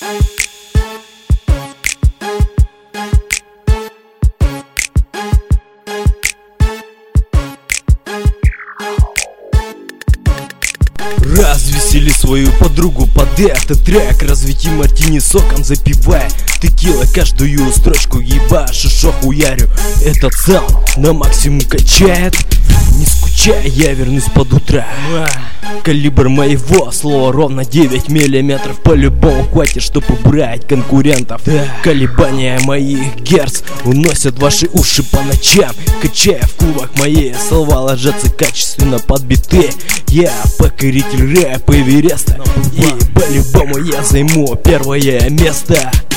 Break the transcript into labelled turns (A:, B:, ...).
A: Развесели свою подругу под этот трек. Разведи мартини соком, запивая текила. Каждую строчку еба, шишо хуярю. Этот саунд на максимум качает. Не скучай, я вернусь под утро. Калибр моего слова ровно 9 миллиметров. По-любому хватит, чтобы убрать конкурентов. Колебания моих герц уносят ваши уши по ночам. Качая в клубах мои слова ложатся качественно под биты. Я покоритель рэп Эвереста, и по-любому я займу первое место.